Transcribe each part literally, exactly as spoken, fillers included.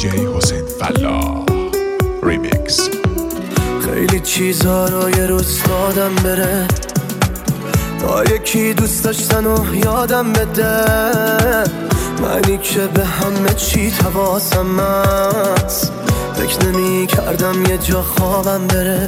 دیجی حسین فلاح ریمیکس. خیلی چیزها رو یه روز دادم بره تا یکی دوست داشتن و یادم بده، منی که به همه چی حواسم هست، فکر نمی کردم یه جا خوابم بره.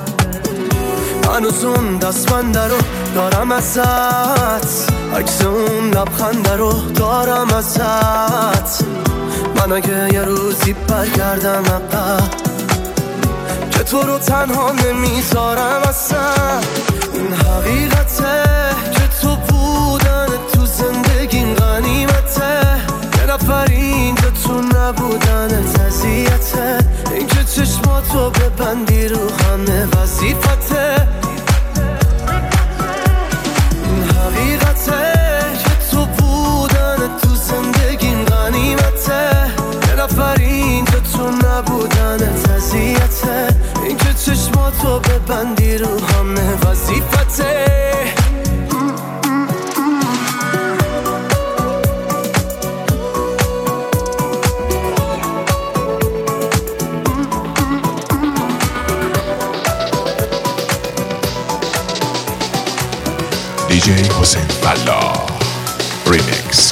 هنوز اون دستبنده رو دارم ازت، عکس اون لبخنده رو دارم ازت. من اگه یه روزی برگردم عقب که تو رو تنها نمیذارم اصلا. این حقیقته که تو بودن تو زندگیم غنیمته، یه نفر اینجا تو نبودن اذیته. این که چشماتو ببندی رو همه وظیفته. این حقیقته که تو بودن تو زندگیم غنیمته، یه نفر اینجا تو نبودن اذیته. این که چشماتو ببندی رو همه وظیفته. دیجی حسین فلاح ریمیکس.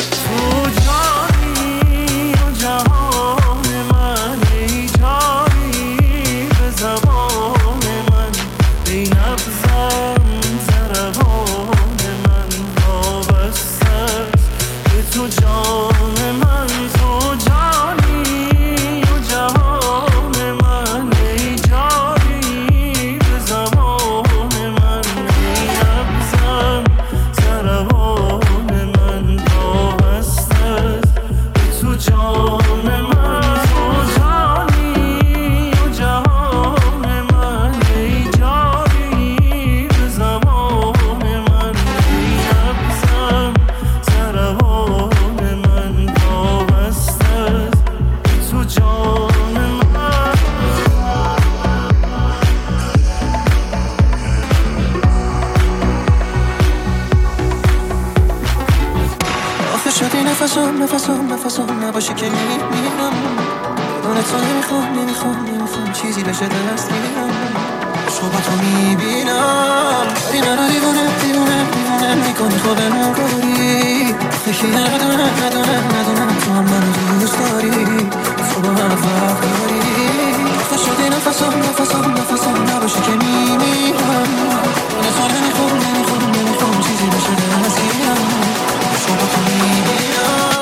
نفسم نفسم نفسم نباشه که میمیرم، بدون تو نمیخوام نمیخوام نمیخوام چیزی بشه دست میگیرم. عشق با تو میبینم ولی منو دیوونه دیوونه دیوونه میکنی خودمون کاری. فکری ندونم ندونم ندونم تو هم منو دوست داری، تو با من فرق داری. آخه شدی نفسم نفسم نفسم نباشه که میمیرم، بدون تو نمیخوام نمیخوام نمیخوام چیزی بشه دست میگیرم. عشق با تو میبینم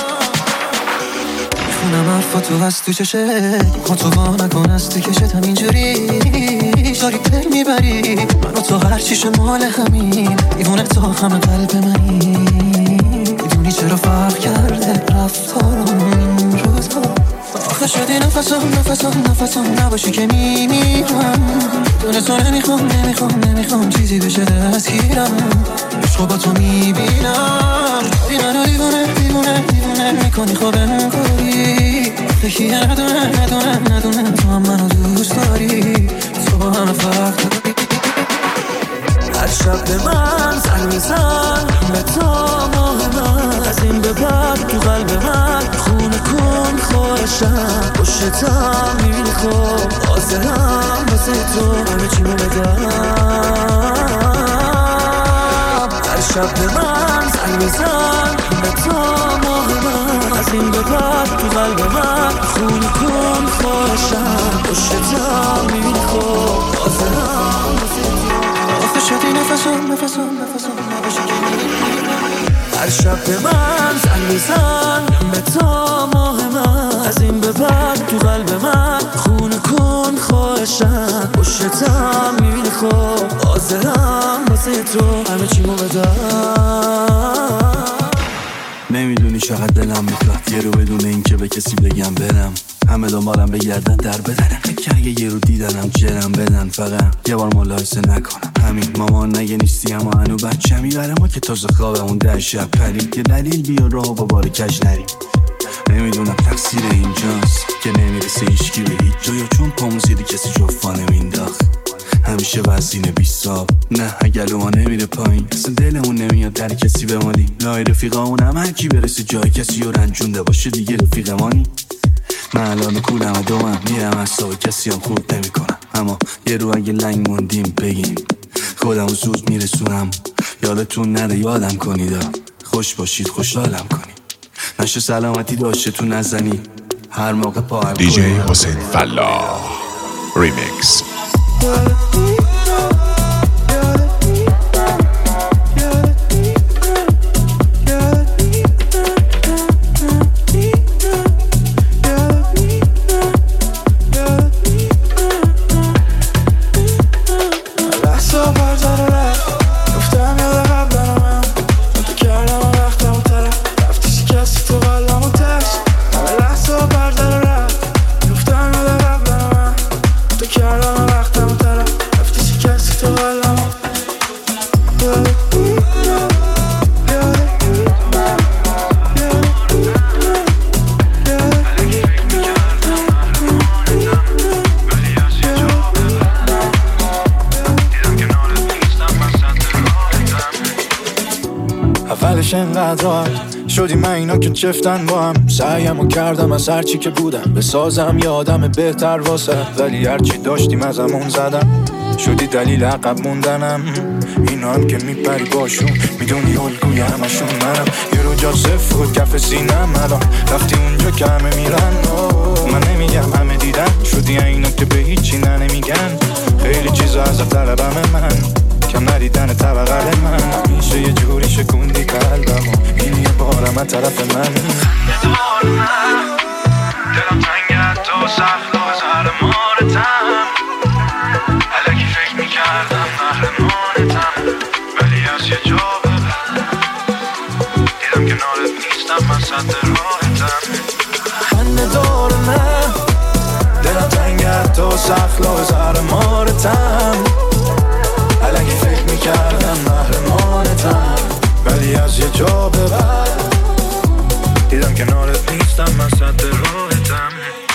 میخونم حرفا تو هست تو چشت، ما تو وا نکن از تو کشت همینجوری داری پی میبری منو تو هر چیش مال همین دیوونه تو همه قلب منی. میدونی چرا فرق کرده رفتارم این روزا. آخه شدی نفسم نفسم نفسم نباشی که میمیرم، دونه تو نمیخوام نمیخوام نمیخوام چیزی بشه دستگیرم. عشق با تو میبینم داری منو دیوونه دیوونه دیوونه میکنی خوبم کاری. فکری ندونم ندونم ندونم تو هم منو دوست داری، تو با همه فرق داری. هر شب به من زنگ میزن همه تا ماه من، از این به بعد تو قلب من خونه کن خواهشم. پشتم میبینی خوب حاضرم واسه تو همه چی رو بدم. هر شب به من زنگ میزن همه تا ماه من، از این به بعد تو قلب من خونه کن خواهشم. پشتم میبینی خوب حاضرم واسه تو. آخه شدی نفسم نفسم نفسم نباشه که میمیرم. هر شب به من زنگ میزن همه تا ماه من، از این به بعد تو قلب من خونه کن خواهشم. پشتم میبینی خوب حاضرم واسه تو همه چی رو بدم. نمیدونی چقدر دلم میخواد یه رو بدون این که به کسی بگم برم، همه دنبالم بگردن در بدنم. که اگه یه رو دیدنم جرم بدن فقط یه بار ملاحظه نکنم. همین مامان نگه نیستی اما هنو بچه میبره ما که تازه خوابمون در شب پرید. یه دلیل بیا راه با بار کج نریم. نمیدونم تقصیر اینجاست که نمیرسه هیچکی به هیچ جا، یا چون پامون زیده کسی جفا نمینداخت. همیشه وزین بیستاب نه اگه ما نمیره پایین، اصلا دلمون نمیاد در کسی بمالیم. لای رفیقامون هم هر کی برسه جای کسی رو رنجونده باشه دیگه رفیقمانی. من الان کولم و دومم میرم از سای کسی هم خورد نمی کنم، اما یه رو اگه لنگ موندیم بگیم خودم و زود میرسونم. یادتون نره یادم کنید، خوش باشید خوشحالم کنید، نشه سلامتی داشته تو نزنی هر موقع پا هم دی جی حسین فلاح ریمیکس. اولش انقدر شدی من اینا که چفتن با هم، سعیم و کردم از هرچی که بودم بسازم یادم بهتر واسه، ولی هرچی داشتیم از همون زدم، شدی دلیل عقب موندنم. اینا هم که میپری باشون میدونی الگوی همشون منم، یه رو جا صفر بود کف سینم، الان رفتی اونجا که همه میرن. من نمیگم همه دیدن، شدی اینا که به هیچی نه نمیگن، خیلی چیزا از طلبم من، کم ندیدن طبقه من، میشه یه جوری شکوندی قلبم و این یه بارم از طرف من. دلم تنگه تو سخت و زهر مارتم، الکی فکر میکردم محرمانتم، ولی از یه جا به بعد دیدم که نارت نیستم من صد راحتم. من دارمه دلم تنگه تو سخت و زهر مارتم، الکی فکر میکردم محرمانتم، ولی از یه جا به بعد دیدم که نارت نیستم من صد راحتم.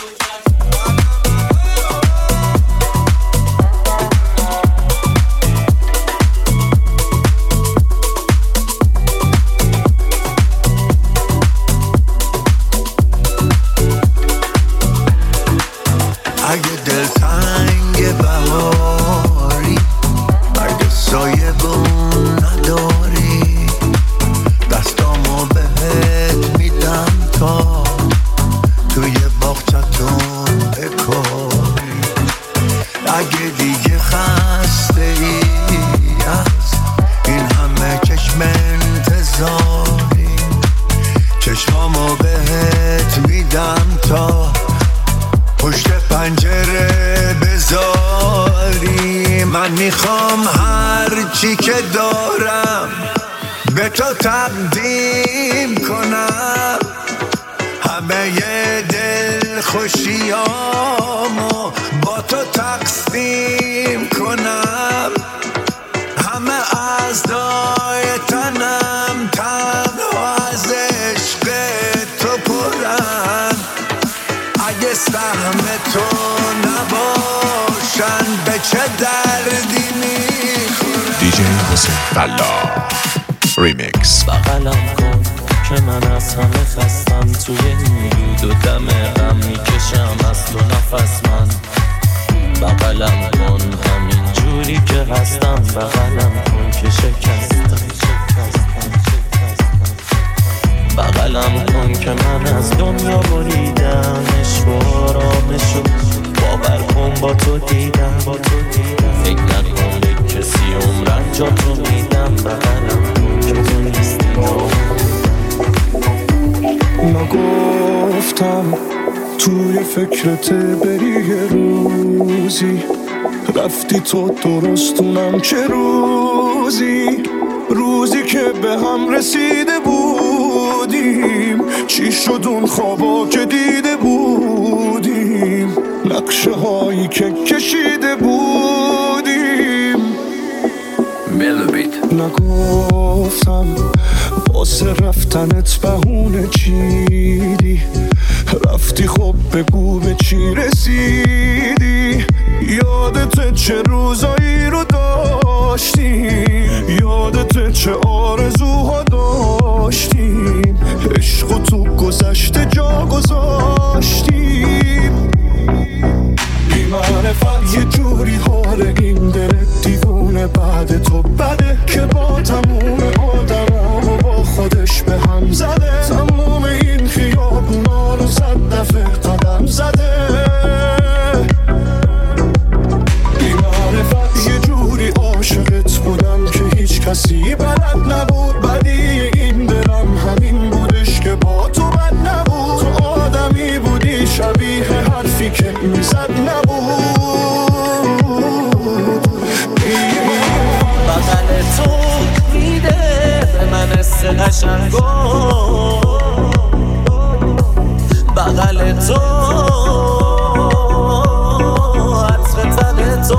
اگه دل تنگ بهاری، اگه سایه بون نداری، دستامو بهت میدم تا توی باغچتون بکاری. اگه دیگه خسته ای از این همه چشم انتظاری، چشمامو بهت میدم تا پشت پنجره بذاری. من میخوام هر چی که دارم به تو تقدیم کنم، همه دل خوشیامو با تو تقسیم کنم، همه اعضای تنم تنها از عشق تو پرن. اگه سهم تو نباشن به چه دردی میخورن. دی جی حسین فلاح ریمیکس. بغلم کن که من از همه خستم، توی این دود و دم غم میکشم از تو نفس من. بغلم کن همین جوری که هستم، بغلم کن که شکستم. بغلم کن که من از دنیا بریدم، عشق و آرامشو باور کن با تو دیدم. فکر نکن به کسی عمرن جا تو میدم، بغلم کن که تو نیستی. نگفتم توی فکرت بری یه روزی، رفتی تو درستونم چه روزی، روزی که به هم رسیده بودیم، چی شد اون خوابا که دیده بودیم، نقشه هایی که کشیده بودیم. نگفتم واسه رفتنت بهونه چیدی، رفتی خب بگو به چی رسیدی. یادت چه روزایی رو داشتیم، یادت چه آرزوها داشتیم، عشق تو گذشته جا گذاشتیم. معرفت یه جوری حال این دل دیوونه بعد تو بده که با تموم آدمامو با خودش به هم زده تموم این خیابونا رو صد دفعه قدم زده بی معرفت یه جوری عاشقت بودم که هیچ کسی بلد نبود بدی این دلم همین بودش که با تو بد نبود تو آدمی بودی شبیه حرفی که میزد نبود بغل تو میده به من حس قشنگو بغل تو عطر تن تو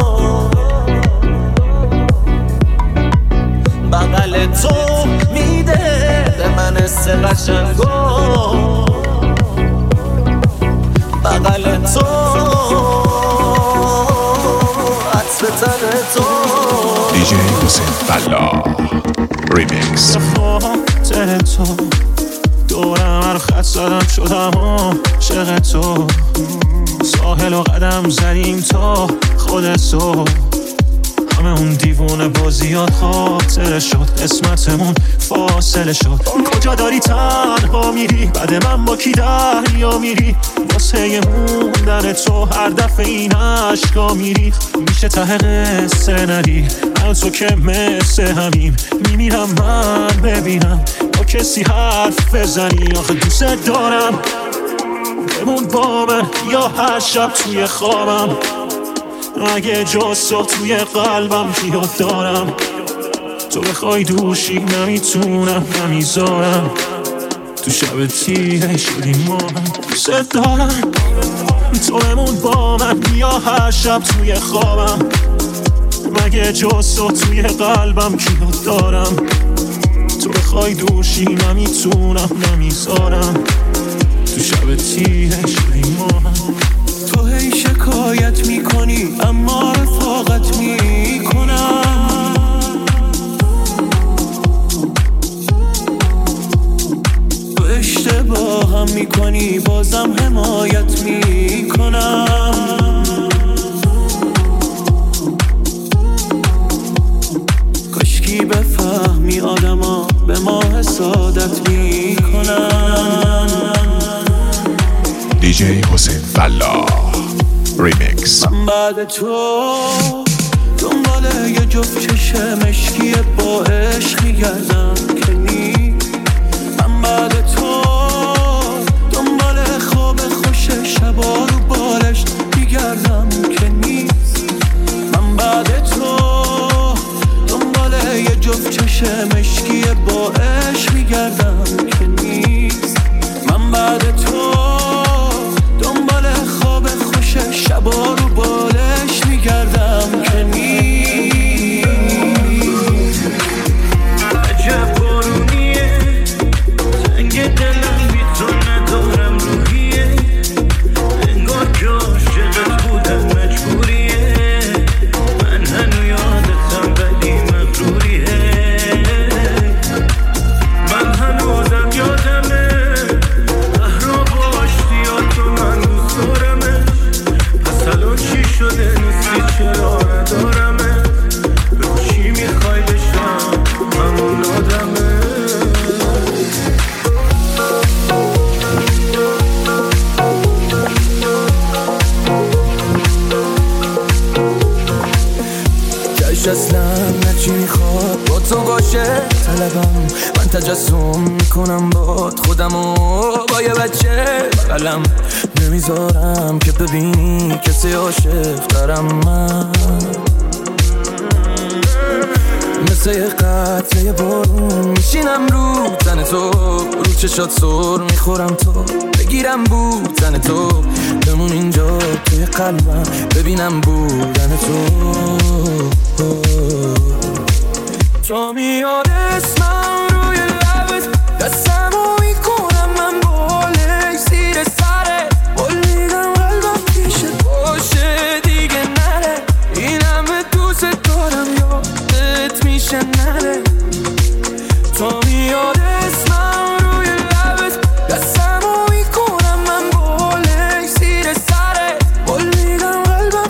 بغل تو میده به من حس قشنگو بغل تو عطر تن تو دی جی حسین فلاح ریمیکس. خاطر تو دورم هر خط زدم شدم عاشق تو ساحل و قدم زدیم تا خودت تو همه اون دیوونه بازیات خاطر شد قسمتمون فاصله شد کجا داری تنها میری بعد من با کی دریا میری واسه موندن تو هر دفعه این عشقا میری میشه ته قصه ندی من تو که مثل همین میمیرم من ببینم با کسی حرف بزنی آخه دوست دارم بمون با من یا هر شب توی خوابم اگه جز تو توی قلبم بیاد دارم تو بخوای دوشی نمیتونم نمیذارم تو شب تیره شدیم ما دوست دارم تو بمون با من یا هر شب توی خوابم مگه جز تو توی قلبم بیاد دارم تو بخوای دوشی نمیتونم نمیذارم تو شب تیره شدیم ما تو هی شکایت میکنی اما رفاقت میکنم تو اشتباه هم میکنی بازم حمایت میکنم کاشکی بفهمی آدما به ما حسادت میکنن. دی جی حسین فلاح ریمیکس. من بعد تو دنبال یه جفت چشم مشکی با عشق میگردم که نی من بعد تو دنبال خواب خوش شبا رو بالش میگردم که نیست من بعد تو دنبال یه جفت چشم مشکی با عشق میگردم که نیست من بعد تو دنبال خواب خوش شبا رو بالش میگردم که نیست عجب بارونیه زنگ دلم بی تو ندارم روحیه انگار که عاشقت بودم مجبوریه من هنو یادتم ولی مغروریه من هنوزم یادمه شده نیستی چرا ندارمه بگو چی میخوای بشم همون آدمه جایش اصلا نچی میخواد با تو باشه طلبم من تجسم میکنم باد خودمو با یه بچه بغلم نمیذارم که ببینی کسی عاشق دارم من مثل یه قطره یه بارون میشینم رو تن تو رو چشات سر میخورم تو بگیرم بودن تو بمون اینجا توی قلبم ببینم بودن تو تو میاد اسمم روی لبت دستمو میکنم من بالش زیر سره بلیدم قلبم پیشت باشه دیگه نره این همه دوست دارم یادت میشه نره تو میاد اسمم روی لبت دستمو میکنم من بالش زیر سره بلیدم قلبم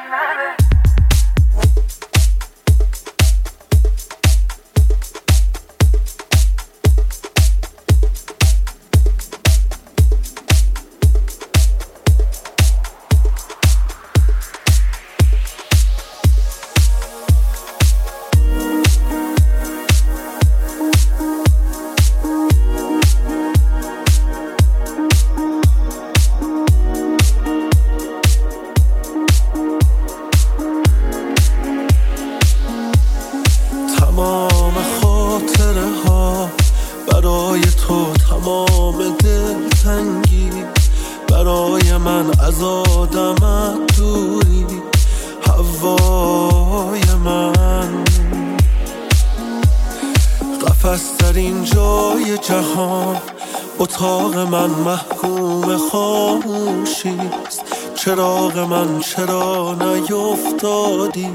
چراغ من چرا نیفتادی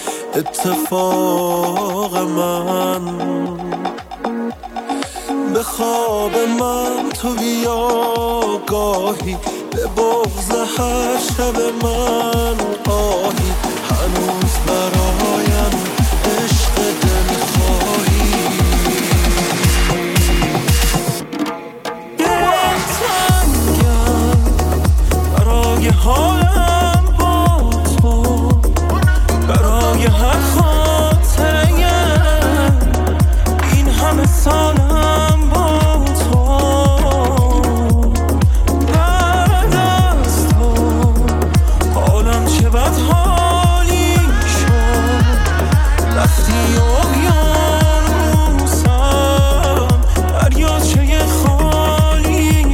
اتفاق من به خواب من تو بیا گاهی به بغض هر شب من آهی هنوز برایم عشق دل خواهی دلتنگم برای حالم با تو برای هر خاطره این همه سالم با تو بعد از تو حالم چه بد حالی شد وقتی اقیانوسم دریاچه خالی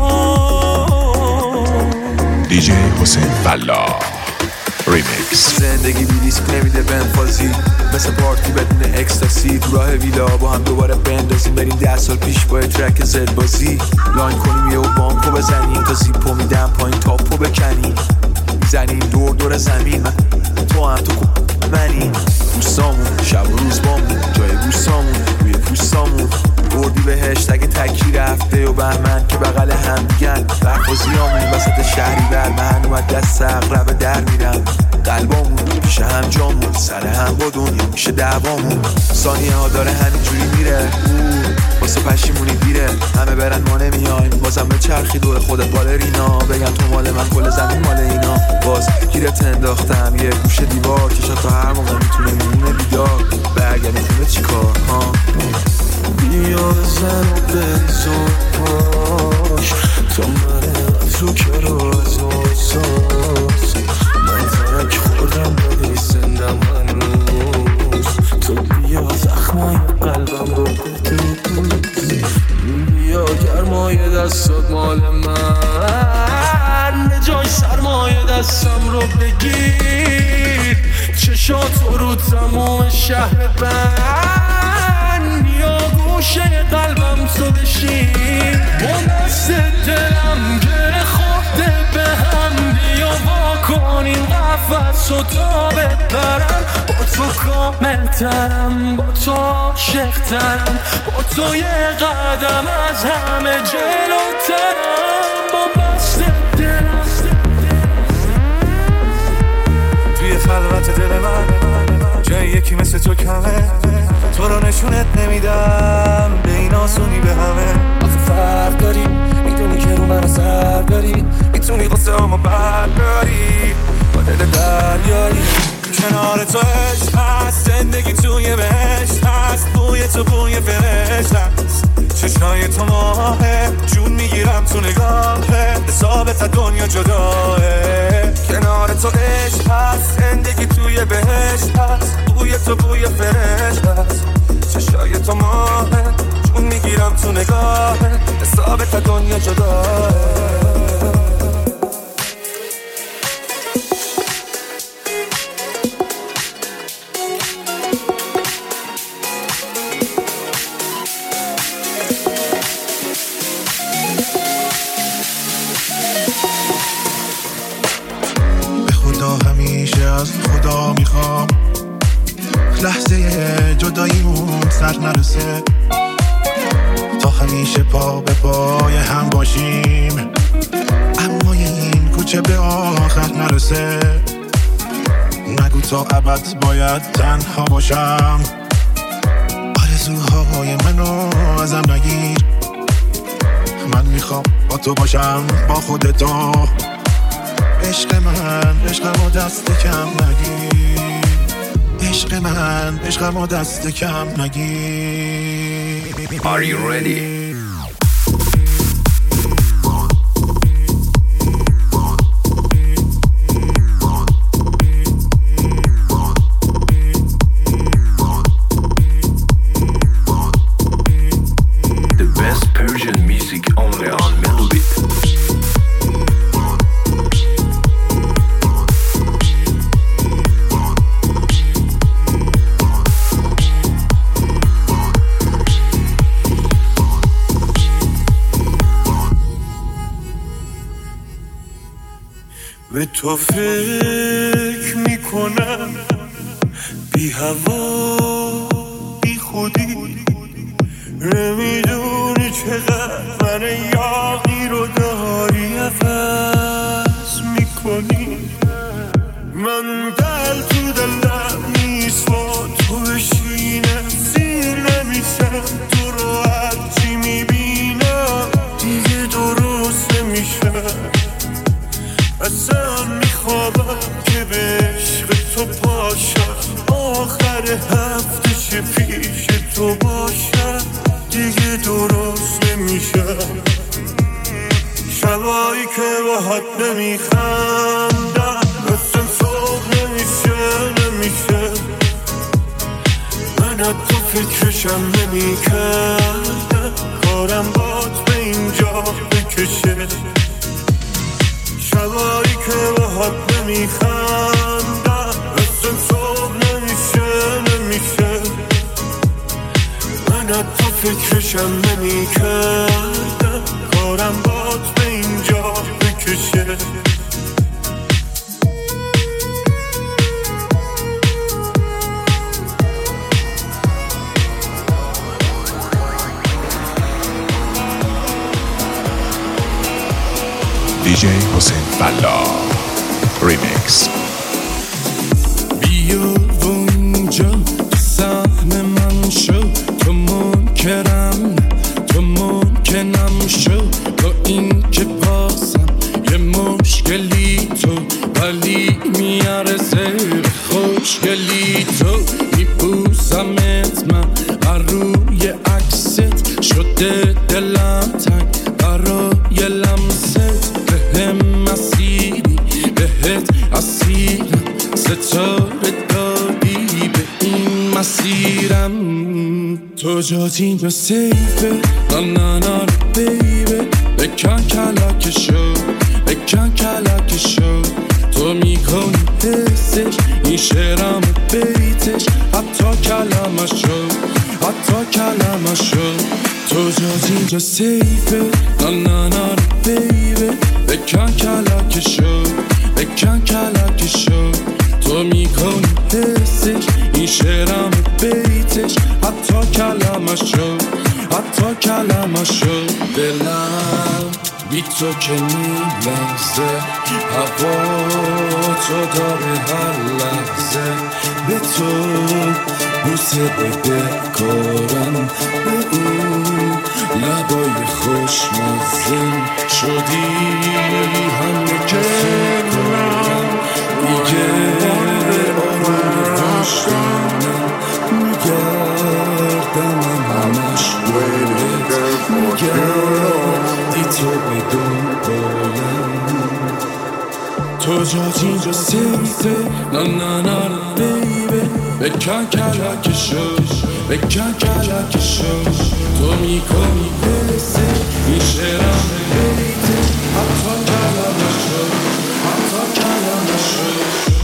شد. دیجی حسین فلاح ریمیکس. زندگی بی ریسک نمیده بنفازی مثل پارتی بدون اکستاسی تو راه ویلا با هم دوباره بندازیم بریم ده سال پیش با ترک زد بازی لاین کنیم یه و بانکو بزنیم تا زیپو میدم پایین تاپو بکنیم میزنیم دور دور زمین من تو هم تو منی دوستامون شب و روز بامون جای بوستامون روی پوستامون بردی بهشت اگه تکی رفته و بهمن که بغل هم دیگن برخوزیامون وسط شهری بر من اومد دست اقربه در میرم قلبامون پیش هم جامون سر هم با دنیا میشه دعوامون ثانیه ها داره همینجوری میره واسه پشیمونی دیره همه برن ما نمیایم بازم به چرخی دور خودت بالرینا بگن تو مال من کل زمین مال اینا باز گیرت انداختم یه گوشه دیوار که شاید تا هر موقع میتونه میمونه بیدار برگردی خونه چی کار ها بیا بزن و بریزون پاش تا من از رو کرو از آساس من ترک خوردم ولی زندم هنوز تو بیا زخمای قلبم رو بدوز بیا گرمای دستات مال من جای سرمایه دستم رو بگیر چشاتو رو تموم شهر بند بیا گوشه قلبم تو بشین با دست دلم گره خورده به هم بیا با کنین قفص و تا ببرم با تو کامل ترم با تو عاشق ترم با تو یه قدم از همه جلوترم با دست دلم توی خلوت دل من جای یکی مثل تو کمه تو رو نشونت نمیدم به این آسونی به همه آخه فرق داری میدونی که رو من اثر داری میتونی قصه همو برداری با دل دریایی کنار تو عشق هست زندگی توی بهشت هست بوی تو بوی فرشت هست چشای تو ماهه جون میگیرم تو نگاهه حسابت دنیا جداه کنار تو عشق هست زندگی توی بهشت هست بوی تو بوی فرشت هست چشای تو ماهه جون میگیرم تو نگاهه حسابت دنیا جداه از خدا میخوام لحظه جداییمون سر نرسه تا همیشه پا به پای هم باشیم اما این کوچه به آخر نرسه نگو تا ابد باید تنها باشم. آرزوهای منو ازم نگیر، من میخوام با تو باشم با خودتو. عشق من عشقمو دست کم نگیر، عشق من عشقمو دست کم نگیر. Are you ready? به تو فکر میکنم بی هوا بی خودی، نمیدونی چقدر من یاغی رو داری عوض میکنی. من دل تو دلم نیست با تو بشینم، سیر نمیشم تو رو هرچی میبینم دیگه درست نمیشم. اصلا میخوابم که به عشق تو پاشم، آخر هفته چه پیش تو باشم دیگه درست نمیشم. شبایی که باهات نمیخندم اصلا صبح نمیشه نمیشه. من از تو فکرشم نمیکردم، کارم بات به اینجا بکشه. شبایی که باهات نمیخندم اصلا صبح نمیشه نمیشه. من از تو فکرشم نمیکردم، کارم بات به اینجا بکشه. دیجی حسین فلاح ریمیکس. بیا و اینجا تو سهم من شو، تو منکرم تو ممکنم شو. با این که بازم یه مشکلی تو، ولی میارزه به خوشگلی تو. میبوسمت من هر روی عکست، شده دلم تنگ برای لمست. بهم مسیری بهت اسیرم، ستاره دادی به این مسیرم. تو جاتی به سیفه نه نه نه بیبه، بکن کلکشو بکن کلکشو. تو میکنی حسش این شعرم بیتش، حتی کلمشو حتی کلمشو. تو جاتی جا سیفه نه نه نه بیبه، بکن کلکشو بکن کلکشو. تو میکنی حسش این شعرم بیتش، حتی کلمشو حتی کلمشو. دلم بی تو که میلرزه، هوا تو داره هر لحظه. به تو بوسه بده کارم، به اون لبای خوشمزه شدی همه که کارم. دیگه آروم پشتم میگردم همش بایدت، میگردی تو بدون بایم. تو جات اینجا سیفه نه نه نه بیبه، بکن کلکشو بکن کلکشو. تو میکنی بسه این شعرم بیته، حتی کلمشو حتی کلمشو.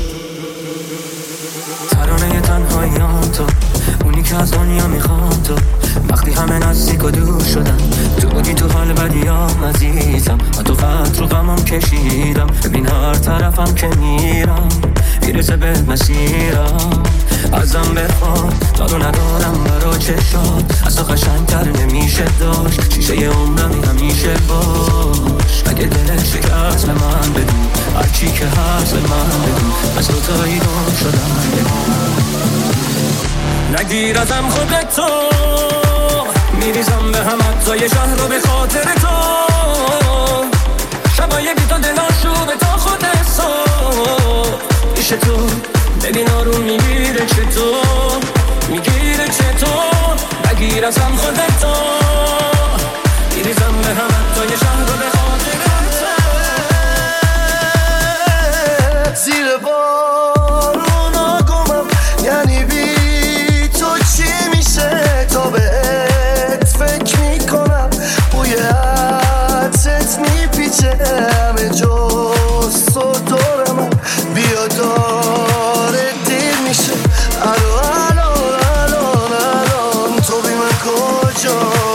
ترانه تنهاییان تو، اونی که از دنیا میخوام تو. وقتی همه نزدیک و دور شدن، تو بودی تو حال بدیام عزیزم. من تو قدر رو غمم کشیدم، ببین هر طرفم که میرم میرسه به مسیرم. ازم بخواد دارو ندارم برا چشات، از تو قشنگتر نمیشه داشت. شیشه عمرمی همیشه باش. اگه دلت شکست به من بگو، هرچی که هست به من بگو. از تو تاییدون شدم بگو. نگیر ازم خودتو، میریزم به هم حتی شهر رو به خاطر تو. شبای بیتا دلاشو به تا خود حساب پیش تو. ببین آروم میگیره چطور، میگیره چطور. نگیر ازم خودتو، میریزم به هم حتی شهر رو به خاطر تو. زیر بارونا گمم، یعنی بی تو چی میشه؟ تا بهت فکر میکنم، بوی عطرت میپیچه همه جز تو دور من. بیا داره دیر میشه، الان الان الان الان تو بی من کجایی؟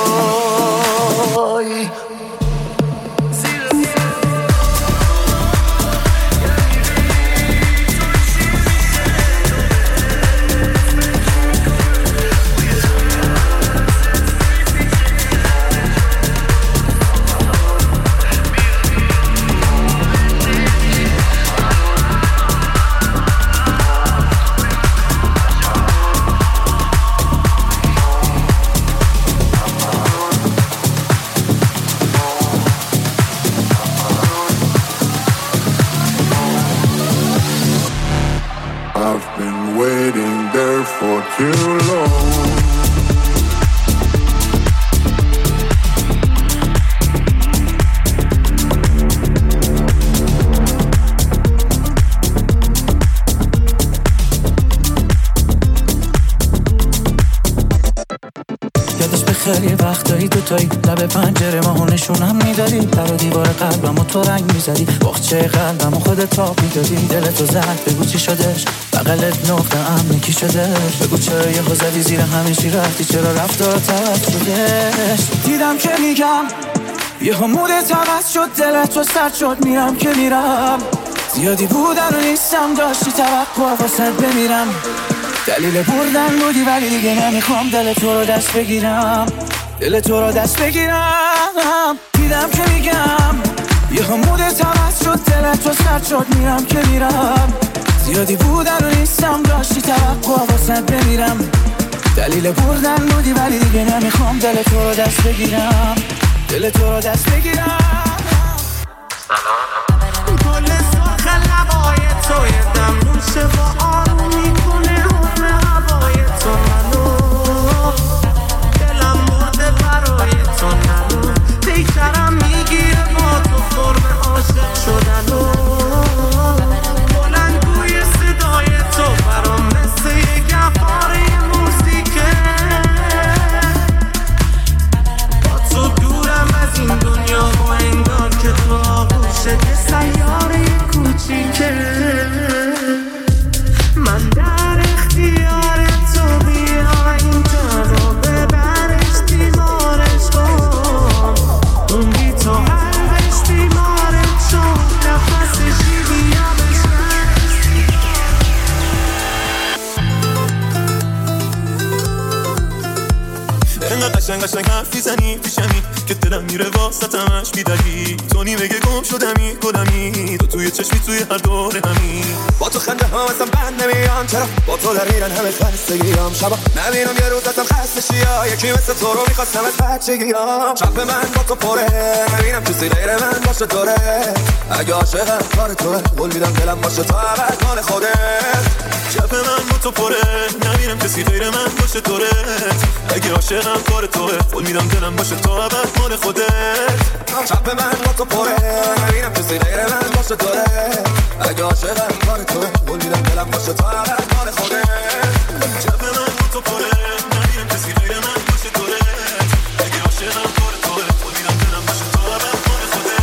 خیلی وقتایی دوتایی لب پنجره ماهو نشونم میدادی، در و دیوار قلبمو تو رنگ میزدی، باغچه قلبمو خودت تاب میدادی. دلتو زد بگو چی شدش، بغلت نقطه امن کی شدش. بگو چرا یه زدی زیر همیشی رفتی، چرا رفتارت عوض شدش. دیدم که میگم یه همودت عوض شد، دلت تو سرد شد. میرم که میرم، زیادی بودن و نیستم، داشتی توقع واسد بمیرم. دلیل بردن بودی ولی دیگه نمیخوام دل تو رو دست بگیرم، دل تو رو دست بگیرم. دیدم که میگم یه همودت عوض شد، دلت تو سرد شد. میرم که میرم، زیادی بودن و نیستم، داشتی توقع واسد بمیرم. دلیل بردن بودی ولی دیگه نمیخوام دل تو رو دست بگیرم، دل تو رو دست بگیرم. گل سرخ لبای تو یه دم روشه با آروم میکنه حکم هوای تو منو. دلم مرده برای تو نرو، دیگرم میگیره با تو فرم عاشق شدن و بلندگوی صدای تو برام مثل یه گهواره موسیقه. با تو دورم از این دنیا و انگار که تو آغوشت یه سیاره کوچیکه. من در اختیار تو، بیا اینجا رو ببرش دیوارش کن. اون بی تو قلبش بیمارت شد، نفسشی بیا بشنش. انقدر قشنگ قشنگ حرفی زنی پیشمی که دلم میره واسطمش بیدلی. تو نیمه گم شدمی گلمی، تو توی چشمی توی هر دور همی. با تو خنده ها اصلا بند نمیام، چرا با تو در میرن همه خستگیام. شبا نبینم یه روز ازم خسته شیا، یکی مثل تو رو میخواستم از بچگیام. شب من با تو پره، نبینم کسی غیر من باشه دوره. اگه عاشقم کار توه، قول میدم دلم باشه تا ابد مال خودت. شب من با تو پره، نبینم کسی غیر من باشه دوره. اگه عاشقم کار توه، قول میدم دلم باشه تا ابد مال خودت. شب من با تو پره، نبینم کسی غیر من باشه دوره. اگه عاشقم کار توه، قول میدم دلم باشه تا ابد مال خودت. شب من با تو پره، نبینم کسی غیر من باشه دوره. اگه عاشقم کار توه، قول میدم دلم باشه تا ابد مال خودت.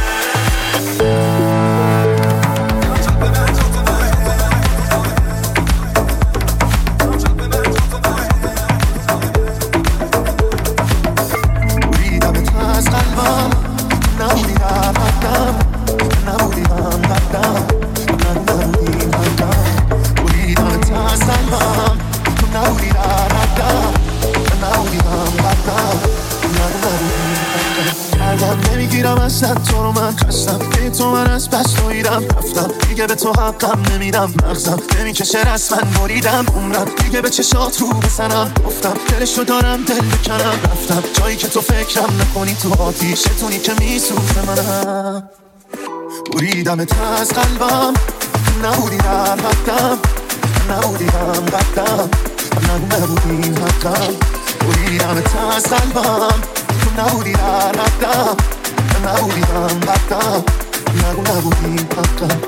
نمیرم اصلا تو رو من خستم که تو من از بس دویدم رفتم دیگه به تو حقم نمیدم مغزم نمیکشه رسما بریدم عمرم دیگه به چشات رو بزنم گفتم دلشو دارم دل بکنم رفتم جایی که تو فکرم نکنی تو آتیشتونی که میسوزه منم بریدمت از قلبم نبودی در حقم نبودی هم قدم نگو نبودی حقم بریدمت از قلبم نبودی در حقم نبودی هم قدم نگو نبودی حقم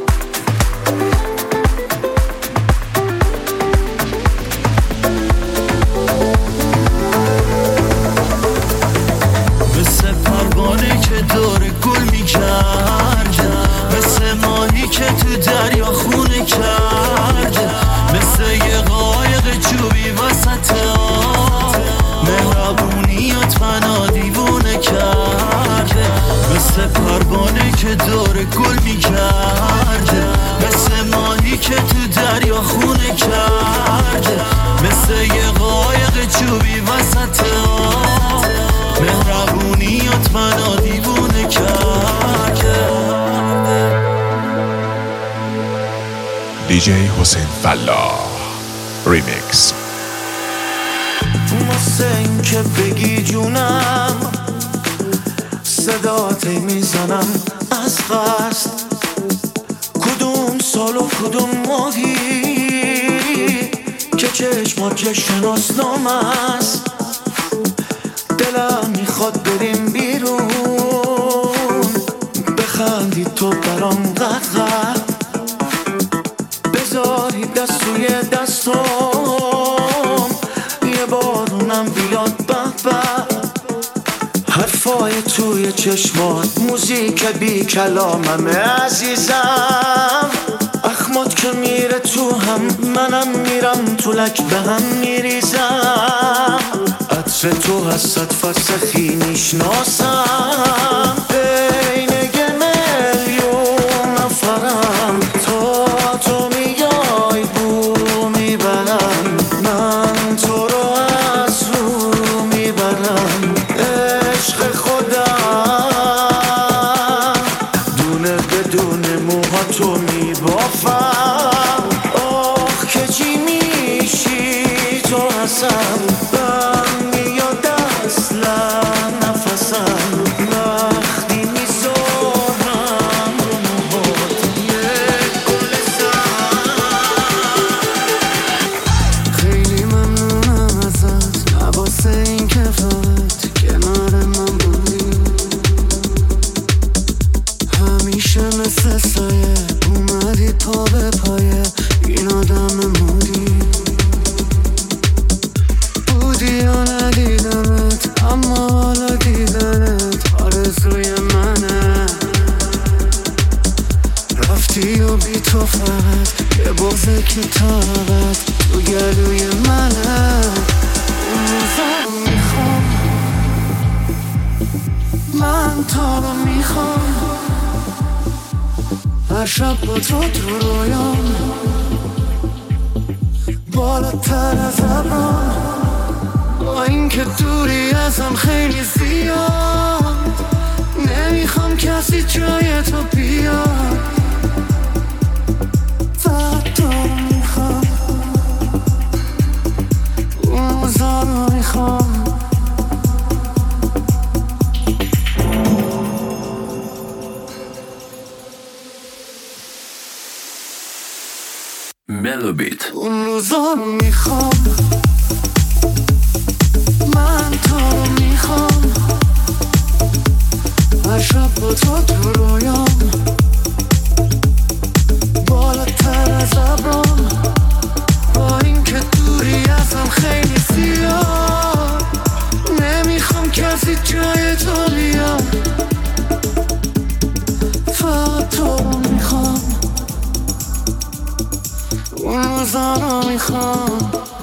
مثل پروانه که دور گل میکرد مثل ماهی که تو دریا خونه کرد مثل یه قایق چوبی وسط آب مهربونیات منو دیوونه کرد مثل پروانه که دور گل میکرد مثل ماهی که تو دریا خونه کرد مثل یه قایق چوبی وسط آب مهربونیات منو دیوونه کرد. دیجی حسین فلاح ریمیکس. واسه این که بگی جونم صدات میزنم از قصد کدوم سال و کدوم ماهی که چشمات که شناسنام است دلم میخواد بریم بیرون بخندی تو برام قدر بذاری دست توی دستم یه بارونم بیاد به به حرفای توی چشمات موزیک بی کلاممه عزیزم اخمات که میره تو هم منم میرم تو لک به هم میریزم عطر تو از صد فرسخی میشناسم بین یه میلیون نفرم تا تو میای بو میبرم من تو رو از رو میبرم عشق خودم دونه بدون موها تو میبافم آخ که چی میشی تو هستم بم میاد اصلا نفسم وقتی میذارم رو موهات یک گل سر خیلی ممنونم ازت نباسه این که فقط کنار من بودی همیشه مثل سایه اومدی پا به پایه این آدم مودی بودی یا ندیدمت اما حالا دیدنت آرزوی منه رفتی و بی تو فقط یه بغض کتابت تو گلوی منه اون روزا رو میخوام من تا رو میخوام هر شب با تو تو رویام بالاتر از ابرام با این که دوری ازم خیلی زیاد نمیخوام کسی جای تو بیاد فقط تو میخوام اون روزا رو میخوام ملوبیت اون روزا رو میخوام من تو رو میخوام هر شب با تو تو رویام بالاتر از ابرام با این که دوری ازم خیلی زیاد نمیخوام کسی جای تو بیاد فقط تو رو میخوام اون روزا رو میخوام